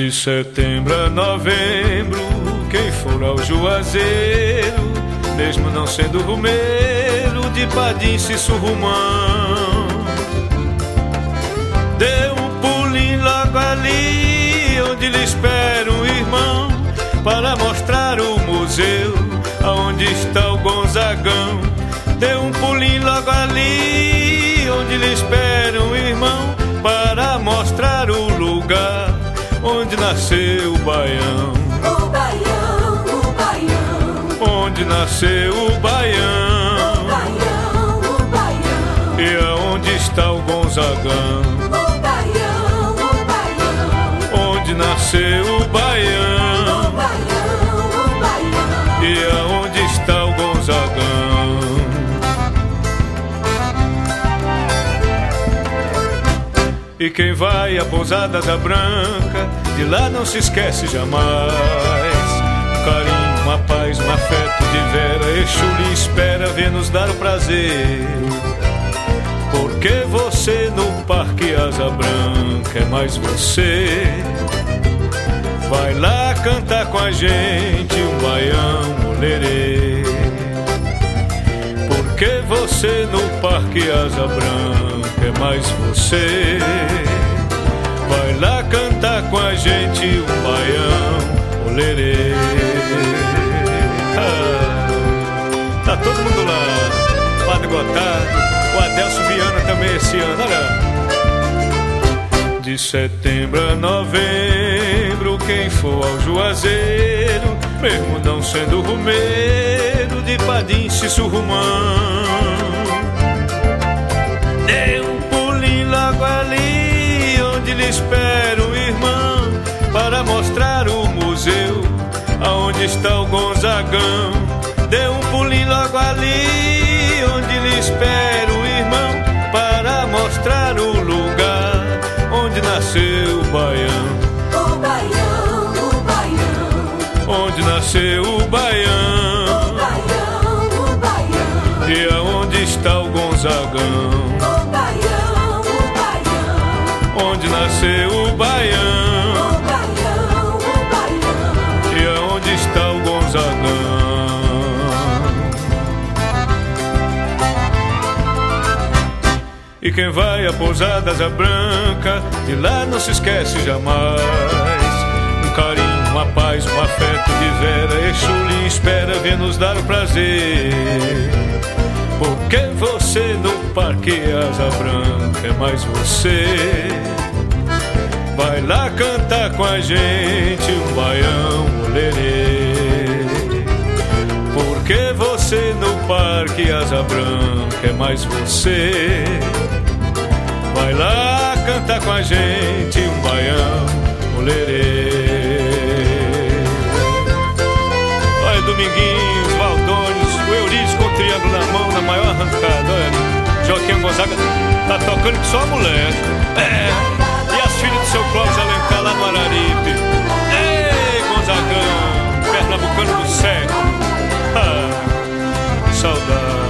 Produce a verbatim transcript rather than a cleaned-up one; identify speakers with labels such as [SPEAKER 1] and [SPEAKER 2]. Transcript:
[SPEAKER 1] De setembro a novembro, quem for ao Juazeiro, mesmo não sendo rumeiro, de Padim se surrumão, dê um pulinho logo ali, onde lhe espera um irmão, para mostrar o museu, aonde está o Gonzagão. Dê um pulinho logo ali, onde lhe espera um irmão, para mostrar o lugar onde nasceu o Baião.
[SPEAKER 2] O Baião, o Baião,
[SPEAKER 1] onde nasceu o Baião.
[SPEAKER 2] o Baião, o Baião,
[SPEAKER 1] E aonde está o Gonzagão?
[SPEAKER 2] o Baião, o Baião,
[SPEAKER 1] Onde nasceu o
[SPEAKER 2] o
[SPEAKER 1] Baião?
[SPEAKER 2] Baião, o Baião.
[SPEAKER 1] E aonde está o Gonzagão? E quem vai a Pousadas da Branca, de lá não se esquece jamais. Um carinho, uma paz, um afeto de vera, Exu lhe espera, vem nos dar o prazer. Porque você no Parque Asa Branca é mais você. Vai lá cantar com a gente um baião, olerê. Porque você no Parque Asa Branca é mais você. Vai lá cantar com a gente um baião, olerê. Ah, tá todo mundo lá. Padre Gotardo, o Adelso Viana também esse ano, olha. De setembro a novembro, quem for ao Juazeiro, mesmo não sendo rumeiro, de Padim se surrumão, dê um pulinho logo ali, onde lhe espera o irmão, para mostrar o museu, aonde está o Gonzagão. Dê um pulinho logo ali, onde lhe espera o irmão, para mostrar o lugar onde nasceu o Baião.
[SPEAKER 2] O Baião, o Baião,
[SPEAKER 1] Onde nasceu o
[SPEAKER 2] o
[SPEAKER 1] Baião.
[SPEAKER 2] Baião, o Baião,
[SPEAKER 1] E aonde está o Gonzagão?
[SPEAKER 2] o Baião, o Baião,
[SPEAKER 1] Onde nasceu o Baião.
[SPEAKER 2] o Baião, o Baião.
[SPEAKER 1] E aonde está o Gonzagão? E quem vai a Pousadas a Branca, de lá não se esquece jamais. Um carinho, uma paz, um afeto de vera, Exu lhe espera, vem nos dar o prazer. Porque você no Parque Asa Branca é mais você. Vai lá cantar com a gente um baião, olerê. Porque você no Parque Asa Branca é mais você. Vai lá cantar com a gente um baião, olerê. Olha, Dominguinhos, Valdônios, o Eurídice com o triângulo na mão, na maior arrancada. Olha, Joaquim Gonzaga tá tocando que só a mulher. É, e as filhas do seu Clóvis Alencar lá no Araripe. Ei, Gonzagão, pernambucano do século. Ah, saudade.